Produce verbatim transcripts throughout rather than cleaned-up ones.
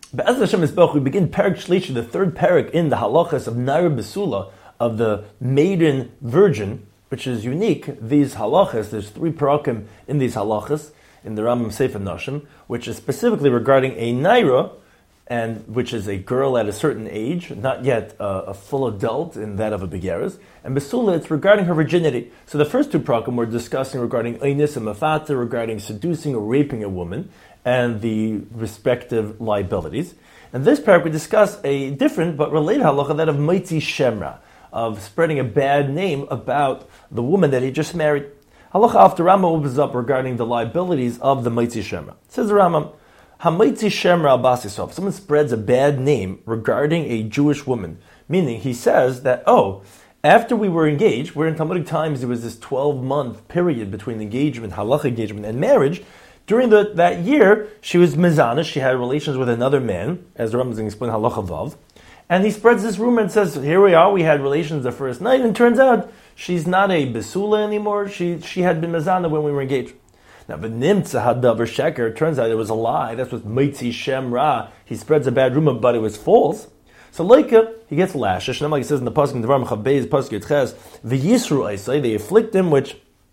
Be'ez Hashem Yisboch, we begin Perek Shlishi, the third Perek in the halachas of Naira Besula, of the maiden virgin, which is unique. These halachas, there's three parakim in these halachas, in the Rambam Sefer Nashim, which is specifically regarding a Naira, and which is a girl at a certain age, not yet uh, a full adult in that of a Begeres. And Besula, it's regarding her virginity. So the first two parakim were discussing regarding Einis and Mafata, regarding seducing or raping a woman, and the respective liabilities. And this parak we discuss a different but related halacha, that of Maitzi Shemra, of spreading a bad name about the woman that he just married. Halacha after Rambam opens up regarding the liabilities of the Maitzi Shemra. It says the Rambam, HaMaitzi Shemra al Bas Yisrael. If someone spreads a bad name regarding a Jewish woman, meaning he says that, oh, after we were engaged, where in Talmudic times there was this twelve-month period between engagement, halacha engagement, and marriage. During the, that year, she was mizana, she had relations with another man, as the Rambam is going to explain halacha vav, and he spreads this rumor and says, here we are, we had relations the first night, and it turns out she's not a besula anymore, she she had been mizana when we were engaged. Now, but nimtza hadavar sheker, it turns out it was a lie, that's what Maitzi Shem Ra, he spreads a bad rumor, but it was false. So Leika, he gets lashes, and like it says in the Pasuk in the Devarim Chavbeis, Pasuk Yitches, v'yisru aisai, they afflict him, which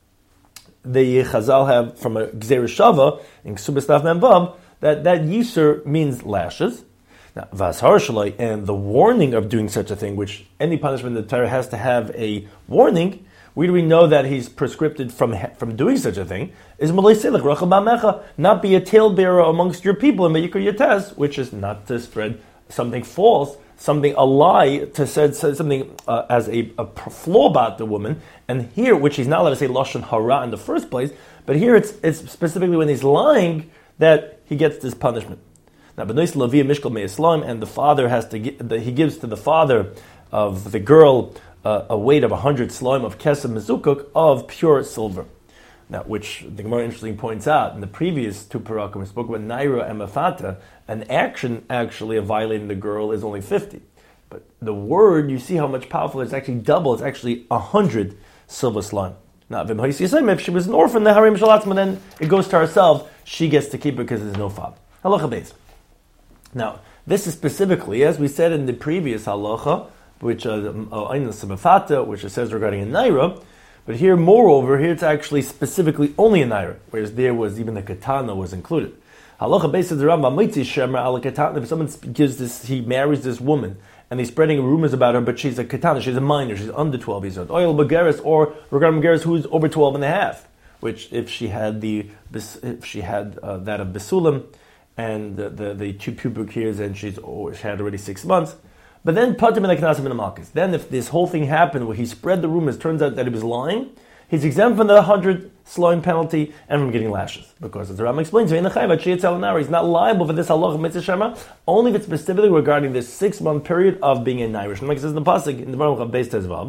the Chazal have from a Gzeir Shava in Ksubas Taf Mem Vav, that that Yisur means lashes. Now, Vashar Shalai, and the warning of doing such a thing, which any punishment in the Torah has to have a warning, where do we know that he's prescripted from from doing such a thing? Is Malay Selech Rachel Ba'mecha, not be a talebearer amongst your people in Meyikar Yates, which is not to spread something false, something, a lie, to say, say something uh, as a, a flaw about the woman. And here, which he's not allowed to say Lashon Hara in the first place, but here it's it's specifically when he's lying that he gets this punishment. Now, Benois Lavia Mishkal Me'islam, and the father has to give, the, he gives to the father of the girl uh, a weight of a hundred slime of kesem mezukuk of pure silver. Now, which the Gemara interestingly points out, in the previous two parakim, we spoke about Naira and Mafata, an action actually of violating the girl is only fifty. But the word, you see how much powerful it is, actually double, it's actually a hundred silver slime. Now, if she was an orphan, the Harim Shalatzma, then it goes to herself, she gets to keep it because there's no father. Halacha Beis. Now, this is specifically, as we said in the previous halacha, which uh, uh, which it says regarding a Naira, but here, moreover, here it's actually specifically only a Naira, whereas there was even the Katana was included. Halacha Beis says the Rambam, Maitzi Shemra al Katana, if someone gives this, he marries this woman, and he's spreading rumors about her, but she's a Katana, she's a minor, she's under twelve years old. Oil Bageris, or regarding Bageris who's over twelve and a half, which if she had the, if she had uh, that of Besulim, and the, the, the two pubic hairs, and she's oh, she had already six months. But then Patim and Knasim and Malchus. Then if this whole thing happened where he spread the rumors, turns out that he was lying, he's exempt from the hundred slime penalty and from getting lashes. Because as the Rambam explains, he's not liable for this halacha mitzvah shema, only if it's specifically regarding this six-month period of being a Nairish. And like it says in the Pasuk, in the Baruch of Beis Tezvav,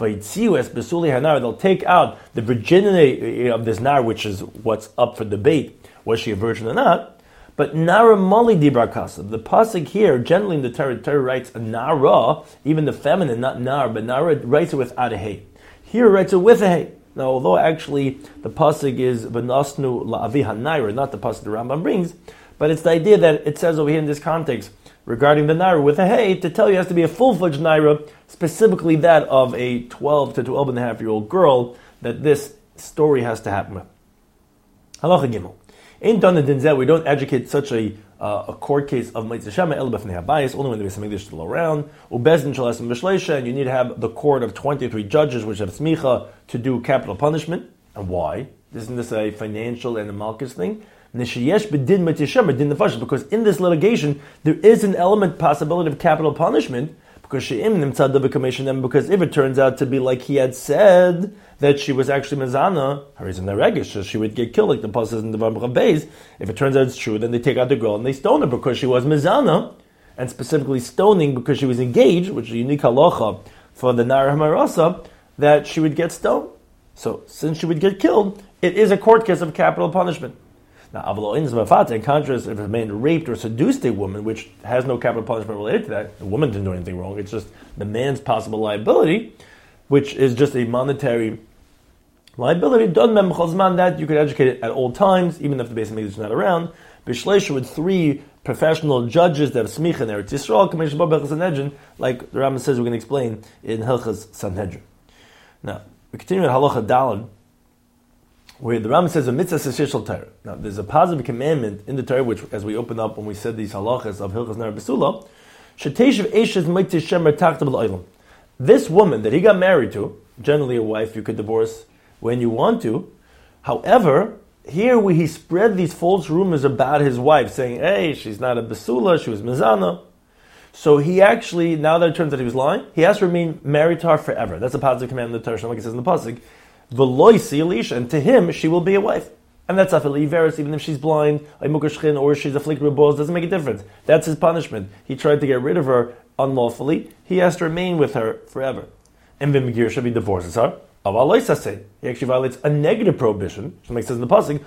they'll take out the virginity of this Nar, which is what's up for debate, was she a virgin or not. But Nara Mali Dibra Kasav, the pasuk here, generally in the Torah, Torah writes a Nara, even the feminine, not Nar, but Nara writes it without a hey. Here it writes it with a hey. Now, although actually the pasuk is V'nasnu la'avi ha'naira, not the pasuk the Rambam brings, but it's the idea that it says over here in this context regarding the Naira with a hey, to tell you it has to be a full-fledged Naira, specifically that of a twelve to twelve and a half year old girl, that this story has to happen with. Halacha Gimel. In Dana Dinzel, we don't educate such a uh, a court case of Mitzvah Shema El B'fnei Habayis, only when there is some English still around. Ubezdin Shalasim B'shleisha, and you need to have the court of twenty-three judges which have smicha to do capital punishment. And why? Isn't this a financial and a malchus thing? Nishiyesh b'din Mitzvah Shema din nefashis, because in this litigation there is an element possibility of capital punishment. Because she'im nimtzad b'kameshin, because if it turns out to be like he had said that she was actually mezana, her reason the regish, so she would get killed like the pasuk in the Baruch of Beis. If it turns out it's true, then they take out the girl and they stone her because she was mezana, and specifically stoning because she was engaged, which is a unique halacha for the Nar Hamarasa, that she would get stoned. So since she would get killed, it is a court case of capital punishment. Now, in contrast, if a man raped or seduced a woman, which has no capital punishment related to that, the woman didn't do anything wrong, it's just the man's possible liability, which is just a monetary liability, that you could educate it at all times, even if the base of is not around. Bishleisha with three professional judges that have smicha in Eretz Yisrael, Kamei Shabbat Bechaz Sanhedrin, like the Rambam says we're going to explain in Hilchas Sanhedrin. Now, we continue with Halacha Daled, where the Rambam says a mitzvah seshishal Torah. Now, there's a positive commandment in the Torah, which, as we opened up when we said these halachas of Hilchas Nar Besula, Sheteshiv Eishes Mitzvah Shemer Tachta B'Olam. This woman that he got married to, generally a wife you could divorce when you want to. However, here where he spread these false rumors about his wife, saying, hey, she's not a Besula, she was Mizana. So he actually, now that it turns out he was lying, he has to remain married to her forever. That's a positive command in the Torah, like it says in the Pasuk. V'loi Elisha, and to him she will be a wife. And that's Afil Iveris, even if she's blind, or she's a flicker of balls, doesn't make a difference. That's his punishment. He tried to get rid of her unlawfully. He has to remain with her forever. And V'migir should be divorces her. He actually violates a negative prohibition. So it says in the pasuk,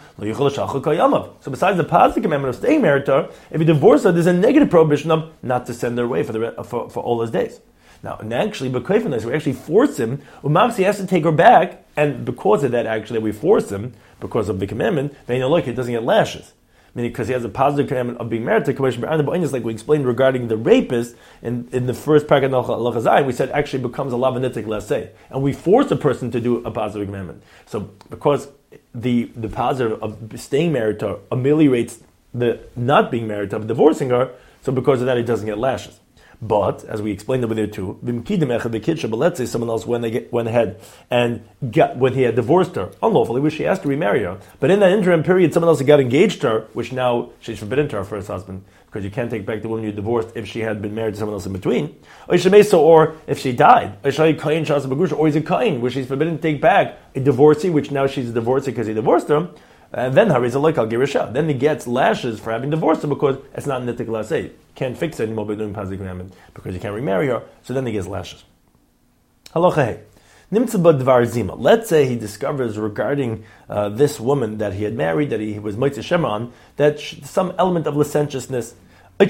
so besides the positive commandment of staying married to her, if he divorces her, there's a negative prohibition of not to send her away for the for, for all his days. Now, and actually, but we actually force him. Umamsi has to take her back, and because of that, actually, we force him because of the commandment. Then you know, look, he doesn't get lashes, meaning because he has a positive commandment of being married to Kamei, like we explained regarding the rapist in, in the first paragraph of Halacha Zayin. We said actually becomes a lavanitic laseh, and we force a person to do a positive commandment. So because the the positive of staying married to her ameliorates the not being married to her, divorcing her. So because of that, he doesn't get lashes. But, as we explained over there too, but let's say someone else went, went ahead and got, when he had divorced her, unlawfully, which she asked to remarry her, but in that interim period, someone else got engaged to her, which now she's forbidden to her first husband, because you can't take back the woman you divorced if she had been married to someone else in between, or if she died, or he's a kain, which she's forbidden to take back a divorcee, which now she's a divorcee because he divorced her, and then Hariz Aloik Al Girisha. Then he gets lashes for having divorced her because it's not Nitik Lasei. Can't fix it anymore by doing Pazik commandment because you can't remarry her. So then he gets lashes. Halacha Hey. Nimtza Dvar Zima. Let's say he discovers regarding uh, this woman that he had married, that he was Moitze Shema on, that sh- some element of licentiousness. Or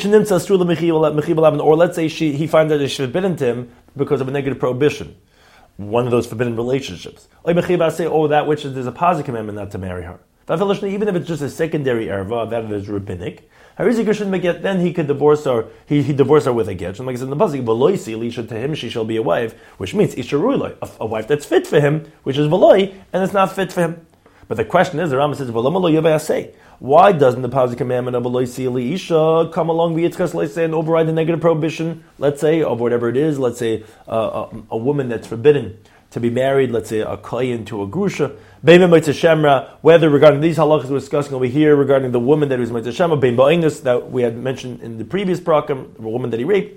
let's say she, he finds that it's forbidden to him because of a negative prohibition. One of those forbidden relationships. Or say, oh, that which is, there's a positive commandment not to marry her. Even if it's just a secondary erva, that is rabbinic, then he could divorce her. He, he divorced her with a get. And like I said in the pasuk, "V'loisi Elisha, to him she shall be a wife," which means isharulai, a, a wife that's fit for him, which is v'loi, and it's not fit for him. But the question is, the Rambam says, "V'lomalo yavasei." Why doesn't the positive commandment of v'loisi Elisha come along v'yitzchas leisei and override the negative prohibition? Let's say of whatever it is. Let's say uh, a, a woman that's forbidden to be married, let's say a kohen to a grusha, whether regarding these halachas we're discussing over here, regarding the woman that was Moitze Shemra, bein ba'inus, that we had mentioned in the previous prakim, the woman that he raped,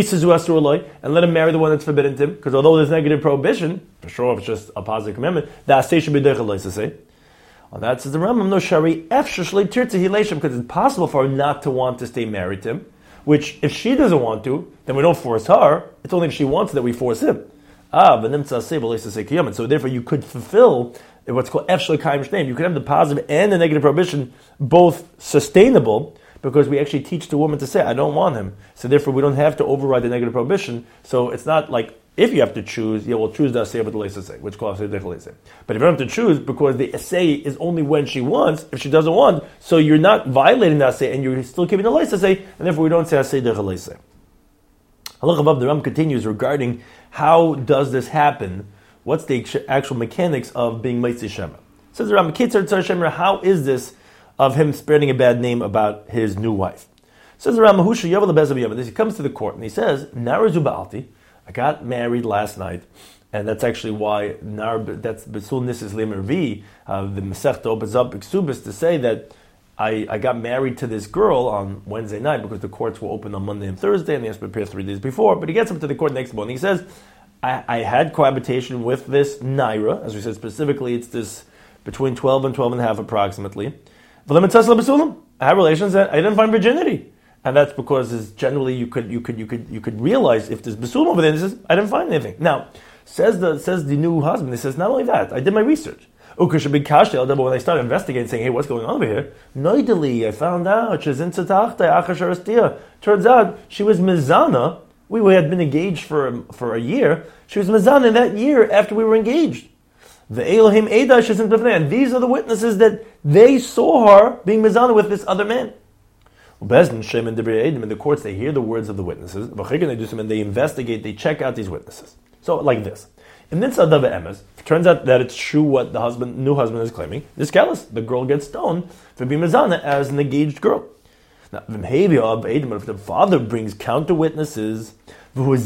and let him marry the one that's forbidden to him, because although there's negative prohibition, for sure it's just a positive commandment, that should be to say. On that says the Rambam, no shari because it's possible for her not to want to stay married to him, which if she doesn't want to, then we don't force her, it's only if she wants that we force him. Ah, so therefore you could fulfill what's called Efshel Kaim Shneim. You could have the positive and the negative prohibition both sustainable, because we actually teach the woman to say, I don't want him. So therefore we don't have to override the negative prohibition. So it's not like, if you have to choose, yeah, we'll choose the Aseh but the Leisaseh, which calls it the Leisaseh. But if you don't have to choose, because the Aseh is only when she wants, if she doesn't want, so you're not violating the Aseh and you're still keeping the Leisaseh, and therefore we don't say Aseh the Leisaseh. Halacha Vav, the Ram continues regarding how does this happen? What's the actual mechanics of being Moitze Shemra? Says the Ram, Kitzur Tzar Shemra, how is this of him spreading a bad name about his new wife? Says the Ram, Mahusha Yavel Bezav Yavel. He comes to the court and he says, Narazu Ba'alti, I got married last night, and that's actually why Nar, that's Besul Nisis Lemer V, uh, the Masechta opens up Ksubis to say that I, I got married to this girl on Wednesday night because the courts were open on Monday and Thursday, and he has to prepare three days before. But he gets up to the court next morning. He says, I, I had cohabitation with this Naira, as we said specifically, it's this between twelve and twelve and a half approximately. I had relations that I didn't find virginity. And that's because it's generally you could you could you could you could realize if there's Basulam over there, and he says, I didn't find anything. Now, says the says the new husband, he says, not only that, I did my research. But when I started investigating, saying, hey, what's going on over here? Noideli, I found out she's in Tzatachta. Turns out she was Mizana. We had been engaged for for a year. She was Mizana that year after we were engaged. The Elohim Eidah Shezin B'fnei, and these are the witnesses that they saw her being Mizana with this other man. Bezdin Shem and in the courts they hear the words of the witnesses, and they investigate, they check out these witnesses. So like this. In Nitzad Dava Emes, it turns out that it's true what the husband, new husband is claiming. This callous, the girl gets stoned for being mezana as an engaged girl. Now, if the father brings counter witnesses, and they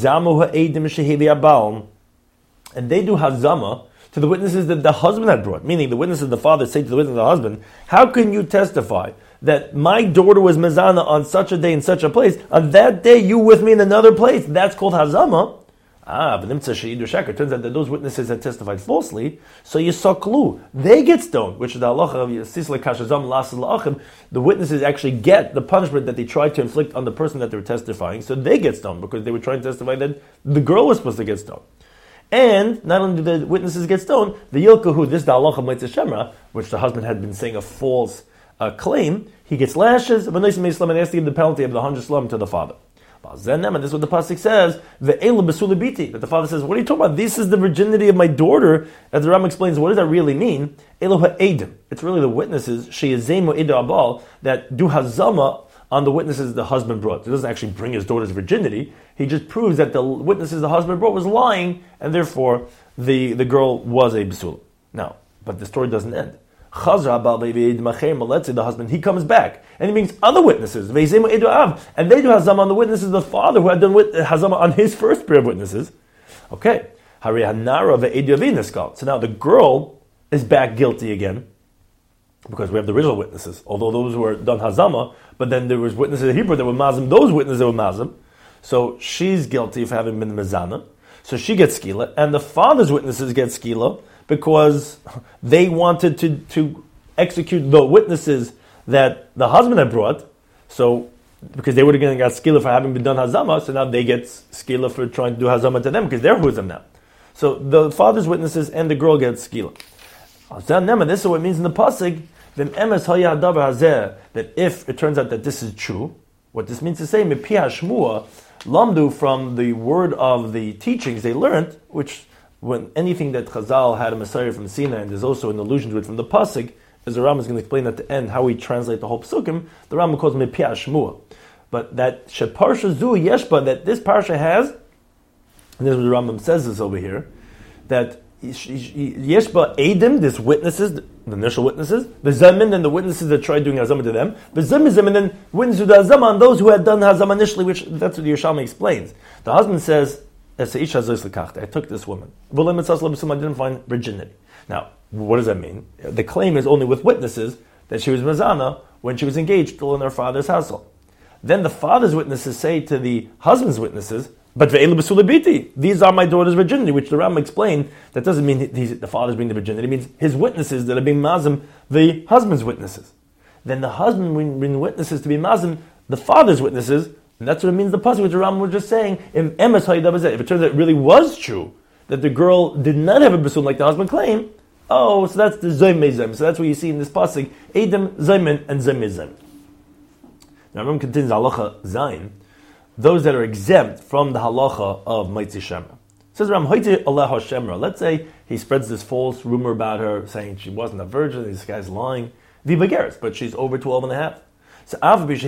do hazama to the witnesses that the husband had brought, meaning the witnesses the father say to the witness of the husband, how can you testify that my daughter was mezana on such a day in such a place? On that day you with me in another place. That's called hazama. Ah, but it turns out that those witnesses had testified falsely, so you saw clue. They get stoned, which is the halacha of the witnesses actually get the punishment that they tried to inflict on the person that they were testifying, so they get stoned because they were trying to testify that the girl was supposed to get stoned. And not only do the witnesses get stoned, the Yilkahu, this is the halacha of Mitzvah Shemra, which the husband had been saying a false uh, claim, he gets lashes, and he has to give the penalty of the hundred slum to the father. And this is what the pasuk says, that the father says, what are you talking about? This is the virginity of my daughter. As the Ram explains, what does that really mean? It's really the witnesses, that do hazama on the witnesses the husband brought. He doesn't actually bring his daughter's virginity. He just proves that the witnesses the husband brought was lying, and therefore the, the girl was a besula. Now, but the story doesn't end. Let's say the husband, he comes back, and he brings other witnesses, and they do hazama on the witnesses of the father who had done hazama on his first pair of witnesses. Okay. So now the girl is back guilty again, because we have the original witnesses, although those were done hazama, but then there was witnesses in Hebrew that were mazim, those witnesses that were mazim. So she's guilty for having been mezana. So she gets skila, and the father's witnesses get skila, because they wanted to, to execute the witnesses that the husband had brought, so because they would have got skila for having been done hazama, so now they get skila for trying to do hazama to them, because they're huzam now. So the father's witnesses and the girl get skila. This is what it means in the pasuk, that if it turns out that this is true, what this means to say, mepi hashmua, lamdu, from the word of the teachings they learned, which when anything that Chazal had a Messiah from Sinai, and there's also an allusion to it from the pasuk, as the Ram is going to explain at the end how we translate the whole psukim, the Ram calls me Pia Shmua. But that Sheparsha Zu Yeshba, that this parsha has, and this is what the Rambam says this over here, that Yeshba Edim, this witnesses, the initial witnesses, the Zemin, and the witnesses that tried doing Hazama to them, the Zemizim, and then witnesses to the Hazama on those who had done Hazama initially, which that's what the Yerushalmi explains. The husband says, I took this woman. I didn't find virginity. Now, what does that mean? The claim is only with witnesses that she was mazana when she was engaged still in her father's household. Then the father's witnesses say to the husband's witnesses, but these are my daughter's virginity, which the Ram explained, that doesn't mean he's, the father's being the virginity, it means his witnesses that are being mazim, the husband's witnesses. Then the husband brings witnesses to be mazim, the father's witnesses, and that's what it means the pasuk which the Ram was just saying. If it turns out it really was true that the girl did not have a basum like the husband claimed, oh, so that's the zoym mezem. So that's what you see in this pasuk: Edom, Zaymin, and Zemizem. Now Ram continues halacha zayin, those that are exempt from the halacha of Mitzvah Shemra. Says Ram, let's say he spreads this false rumor about her, saying she wasn't a virgin, this guy's lying. Vivageris, but she's over twelve and a half. So even if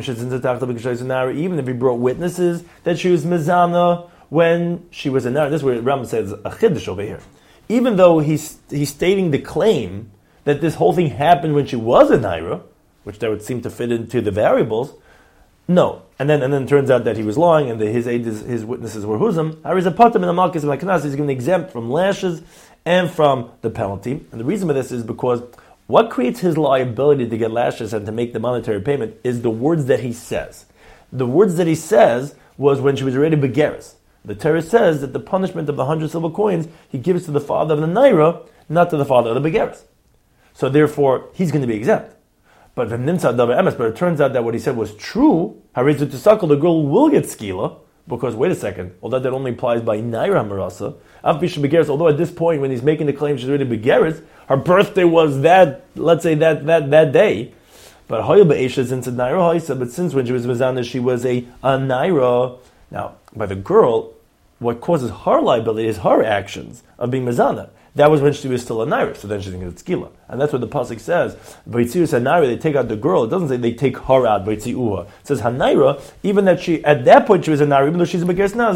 he brought witnesses that she was mezana when she was a naira, this is where Ram says a chiddush over here. Even though he's he's stating the claim that this whole thing happened when she was a naira, which that would seem to fit into the variables, no. And then and then it turns out that he was lying and that his his, his witnesses were huzam. He's going to exempt from lashes and from the penalty. And the reason for this is because what creates his liability to get lashes and to make the monetary payment is the words that he says. The words that he says was when she was already begeris. The Torah says that the punishment of the hundred silver coins he gives to the father of the naira, not to the father of the begeris. So therefore, he's going to be exempt. But but it turns out that what he said was true. Harizu to suckle, the girl will get skila, because wait a second, although that only applies by naira marasa, although at this point when he's making the claim she's already begeris, her birthday was that, let's say that that, that day. But but since when she was mezana, she was a, a naira. Now, by the girl, what causes her liability is her actions of being mezana. that was when she was still a naira, so then she's going to get skila. And that's what the pasuk says. V'itzius hanaira, they take out the girl. It doesn't say they take her out, v'itziuha. It says hanaira, even that she, at that point she was a naira, even though she's a begeres now,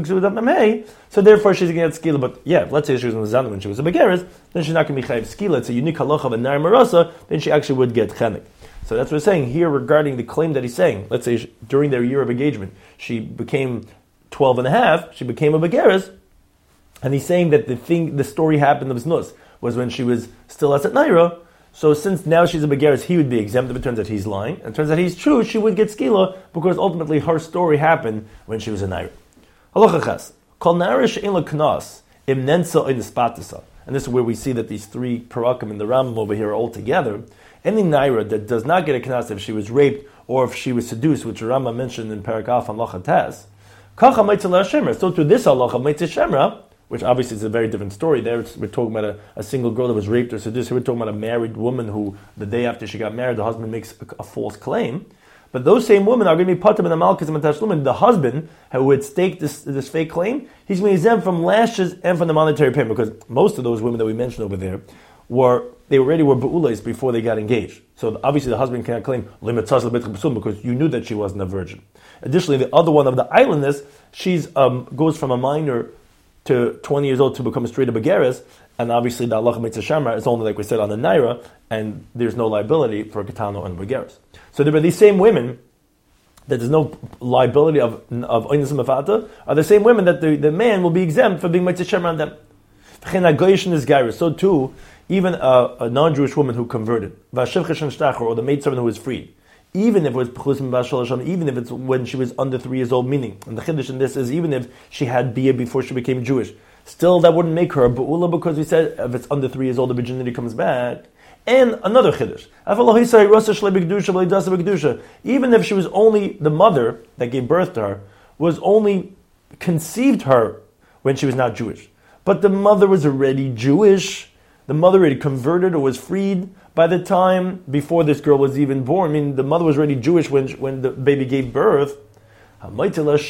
so therefore she's going to get skila. But yeah, let's say she was in the zana when she was a begeres, then she's not going to be chayiv skila. It's a unique halacha of a naira marasa, then she actually would get chenek. So that's what we're saying here regarding the claim that he's saying. Let's say she, during their year of engagement, she became twelve and a half, she became a begeres, and he's saying that the thing, the story happened of Znus was when she was still as at Naira. So since now she's a begeres, he would be exempt. If it turns out he's lying, and it turns out he's true, she would get skila because ultimately her story happened when she was a Naira. Halacha ches kol naira she'en lo knas im nensa in spatisa, and this is where we see that these three parakim in the Rambam over here are all together. Any naira that does not get a knas if she was raped or if she was seduced, which Rambam mentioned in Parak Alf and Halacha Tes, kacha meitzah le'ashemra. So to this halacha meitzah shemra, which obviously is a very different story. There we're talking about a, a single girl that was raped or seduced. Here we're talking about a married woman who, the day after she got married, the husband makes a, a false claim. But those same women are going to be patim in the malchus and tashlumin. The husband who had staked this, this fake claim, he's going to be exempt from lashes and from the monetary payment, because most of those women that we mentioned over there were, they already were be'ulas before they got engaged. So obviously the husband cannot claim because you knew that she wasn't a virgin. Additionally, the other one of the islandess, she's um, goes from a minor to twenty years old to become a straight up begeres, and obviously the halacha mitzvah shamra is only, like we said, on the naira, and there's no liability for a katano and begeres. So there are these same women that there's no liability of of oinus mafata, are the same women that the, the man will be exempt for being mitzvah shamra on them. So too, even a, a non-Jewish woman who converted, or the maidservant who was freed, even if it was even if it's when she was under three years old, meaning, and the chiddush in this is even if she had bia before she became Jewish, still that wouldn't make her a be'ula, because we said if it's under three years old, the virginity comes back. And another chiddush, even if she was only, the mother that gave birth to her was only conceived her when she was not Jewish, but the mother was already Jewish, the mother had converted or was freed by the time before this girl was even born. I mean, the mother was already Jewish when when the baby gave birth. If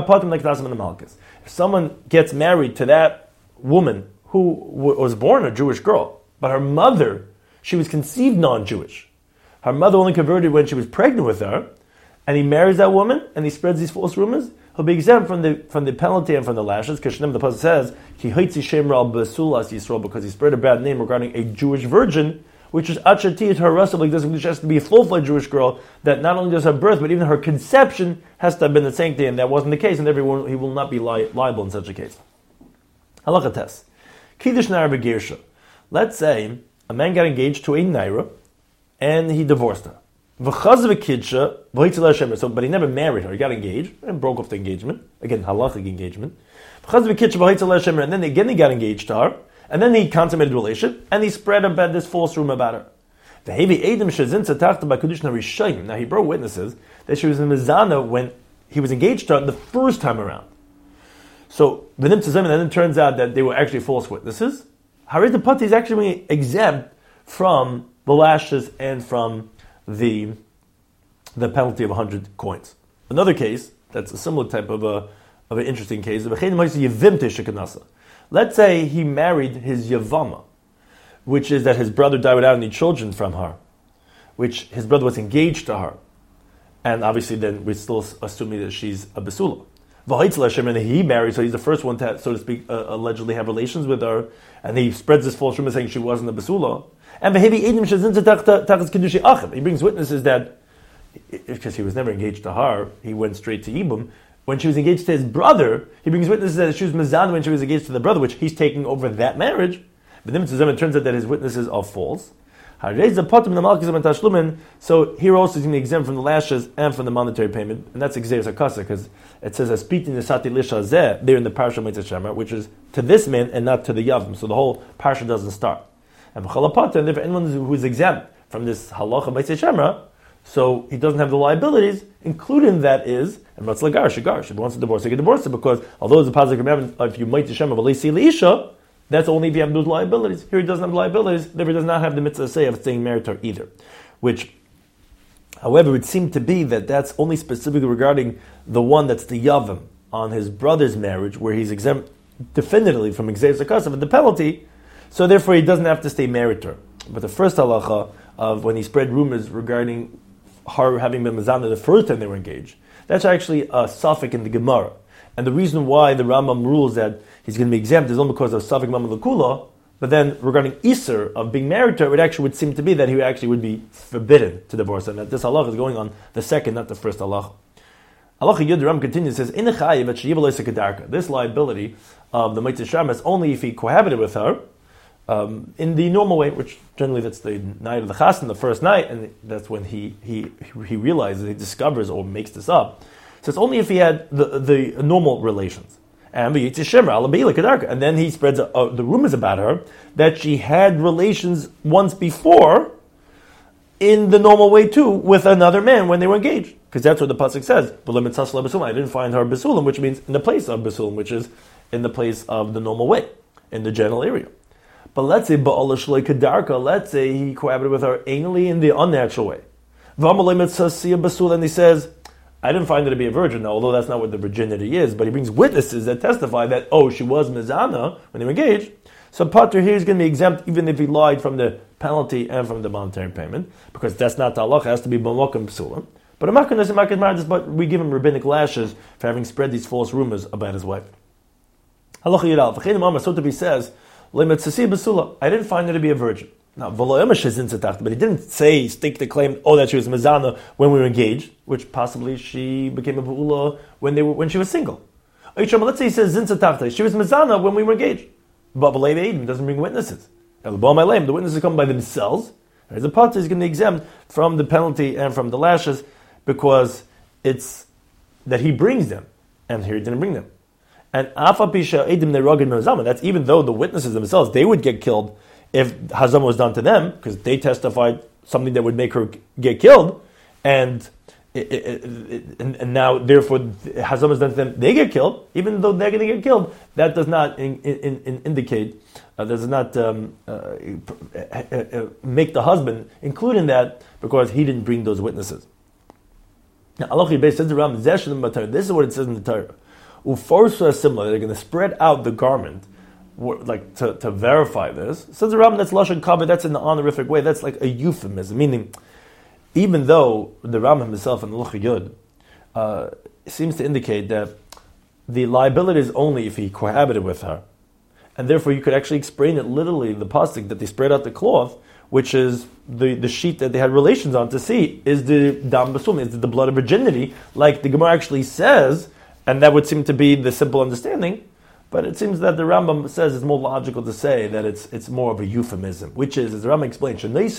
someone gets married to that woman who was born a Jewish girl, but her mother, she was conceived non-Jewish. Her mother only converted when she was pregnant with her, and he marries that woman, and he spreads these false rumors, he'll be exempt from the from the penalty and from the lashes. Because the Pasuk says, Ki haitzi shemra al basulas Yisrael, because he spread a bad name regarding a Jewish virgin, which is achatiyat her rasa, like this, which has to be a full-fledged Jewish girl, that not only does her birth, but even her conception has to have been the sanctity, and that wasn't the case, and everyone he will not be li- liable in such a case. Halacha tes. Kiddush naira begersha. Let's say a man got engaged to a naira, and he divorced her. So, but he never married her. He got engaged and broke off the engagement. Again, halachic engagement. And then again he got engaged to her, and then he consummated the relationship, and he spread about this false rumor about her. Now he brought witnesses that she was in Mizana when he was engaged to her the first time around. So, and then it turns out that they were actually false witnesses. Harid the Pati is actually exempt from the lashes and from the the penalty of one hundred coins. Another case, that's a similar type of a of an interesting case. Let's say he married his Yavama, which is that his brother died without any children from her, which his brother was engaged to her. And obviously then we're still assuming that she's a Basula. And he married, so he's the first one to, so to speak, uh, allegedly have relations with her, and he spreads this false rumor saying she wasn't a Basula. And he brings witnesses that, because he was never engaged to her, he went straight to Ibum. When she was engaged to his brother, he brings witnesses that she was Mizan when she was engaged to the brother, which he's taking over that marriage. But then it turns out that his witnesses are false. So here also he's going to be exempt from the lashes and from the monetary payment, and that's Xeris Akasa, because it says "Aspiti nesati lisha zeh" there in the parsha Mitzvah Shemra, which is to this man and not to the Yavim. So the whole parsha doesn't start. And and if anyone who is exempt from this halacha Mitzvah Shemra, so he doesn't have the liabilities, including that is and Ratzla Gar Shagar. If he wants to divorce, he can divorce it, because although it's a positive commandment, if you Mitzvah Shemra v'leisi leisha, that's only if you have those liabilities. Here he doesn't have liabilities, therefore he does not have the mitzvah say of staying married to her either. Which, however, would seem to be that that's only specifically regarding the one that's the Yavim on his brother's marriage, where he's exempt definitively from Xeris Akasav and the penalty. So therefore, he doesn't have to stay married to her. But the first halacha of when he spread rumors regarding her having been Mazana the first time they were engaged, that's actually a suffix in the Gemara. And the reason why the Rambam rules that he's going to be exempt is only because of suffix Mamad Lakula. But then regarding Isser of being married to her, it actually would seem to be that he actually would be forbidden to divorce her. And that this halacha is going on the second, not the first halacha. Halacha Yud, the Rambam continues, says, this liability of the Mitzvah Shem is only if he cohabited with her um, in the normal way, which generally that's the night of the Chassan, the first night, and that's when he he he realizes, he discovers or makes this up. So it's only if he had the the normal relations. And and then he spreads uh, the rumors about her that she had relations once before in the normal way too with another man when they were engaged. Because that's what the pasuk says. I didn't find her basulim, which means in the place of basulim, which is in the place of the normal way, in the general area. But let's say let's say he cohabited with her anally in the unnatural way. And he says, I didn't find her to be a virgin, although that's not what the virginity is, but he brings witnesses that testify that, oh, she was mizana when they were engaged. So Pater here is going to be exempt even if he lied from the penalty and from the monetary payment, because that's not the halacha, it has to be b'mokum psulim. But I'm not going to say makin mardas, but we give him rabbinic lashes for having spread these false rumors about his wife. Halacha yidal, v'chein mama, so to be says, le'metzasi b'sula, I didn't find her to be a virgin. Now, but he didn't say, stake the claim, oh, that she was mezana when we were engaged, which possibly she became a bu'ula when they were when she was single. Let's say he says zintzatachta, she was mezana when we were engaged. But B'lei doesn't bring witnesses. The witnesses come by themselves. The potter is going to be exempt from the penalty and from the lashes because it's that he brings them, and here he didn't bring them. And that's even though the witnesses themselves, they would get killed if Hazama was done to them, because they testified something that would make her get killed, and it, it, it, and, and now therefore Hazama is done to them, they get killed, even though they're going to get killed. That does not in, in, in indicate, uh, does not um, uh, uh, uh, make the husband include in that because he didn't bring those witnesses. Now, Allah says around this is what it says in the Torah. Uforsa is similar. They're going to spread out the garment. Like to, to verify this, says the Rambam, that's lashon kabed. That's in the honorific way. That's like a euphemism, meaning even though the Rambam himself in the Luch Yud uh, seems to indicate that the liability is only if he cohabited with her, and therefore you could actually explain it literally. The pasuk that they spread out the cloth, which is the, the sheet that they had relations on, to see is the dam basum, is the blood of virginity, like the Gemara actually says, and that would seem to be the simple understanding. But it seems that the Rambam says it's more logical to say that it's it's more of a euphemism, which is, as the Rambam explains,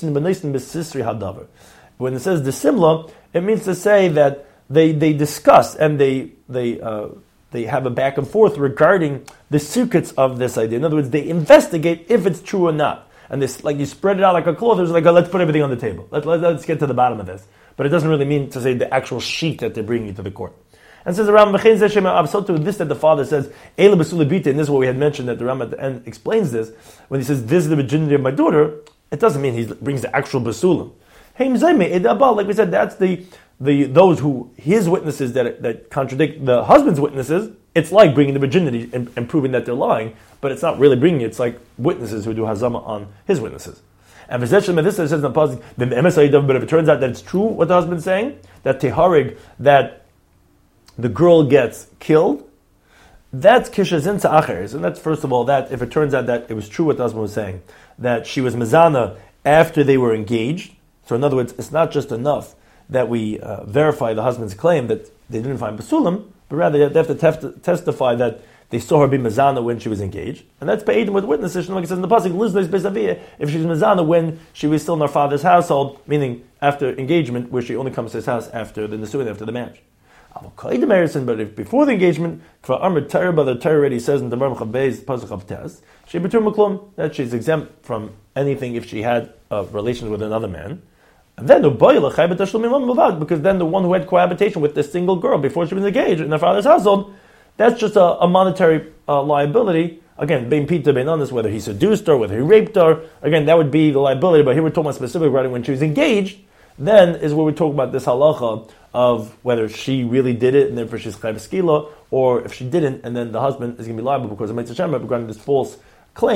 when it says dissimla, it means to say that they, they discuss and they they uh, they have a back and forth regarding the secrets of this idea. In other words, they investigate if it's true or not. And this, like you spread it out like a cloth, it's like, oh, let's put everything on the table. Let, let, let's get to the bottom of this. But it doesn't really mean to say the actual sheet that they're bringing to the court. And says the Rambam, this that the father says, and this is what we had mentioned that the Rambam at the end explains this, when he says, this is the virginity of my daughter, it doesn't mean he brings the actual basulim. Like we said, that's the the those who, his witnesses that that contradict the husband's witnesses, it's like bringing the virginity and, and proving that they're lying, but it's not really bringing it, it's like witnesses who do hazama on his witnesses. And this says in the pasuk, but if it turns out that it's true what the husband's saying, that teharig, that the girl gets killed, that's kishazin ta'achers. And that's, first of all, that if it turns out that it was true what the husband was saying, that she was mezana after they were engaged. So in other words, it's not just enough that we uh, verify the husband's claim that they didn't find basulim, but rather they have to tef- testify that they saw her be mezana when she was engaged. And that's beidim with witnesses. Like it says in the pasuk, if she's mezana when she was still in her father's household, meaning after engagement, where she only comes to his house after the nisuin, after the marriage. But if before the engagement, the Torah already says in the Baruch Beis pasuk of Tez, she betur maklum, that she's exempt from anything if she had a relation with another man. And then because then the one who had cohabitation with this single girl before she was engaged in her father's household, that's just a, a monetary uh, liability. Again, bein pita bein honest, whether he seduced her, whether he raped her. Again, that would be the liability. But here we're talking about specifically regarding when she was engaged. Then is where we talk about this halacha of whether she really did it and therefore she's chayv skila, or if she didn't, and then the husband is going to be liable because of Mitzvah Shem regarding this false claim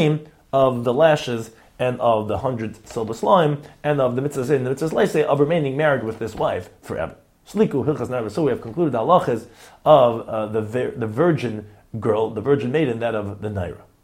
of the lashes and of the hundred silver slime and of the mitzvahs in the mitzvahs leise of remaining married with this wife forever. Sliku hilchas naira. So we have concluded the halachas of uh, the the virgin girl, the virgin maiden, that of the naira.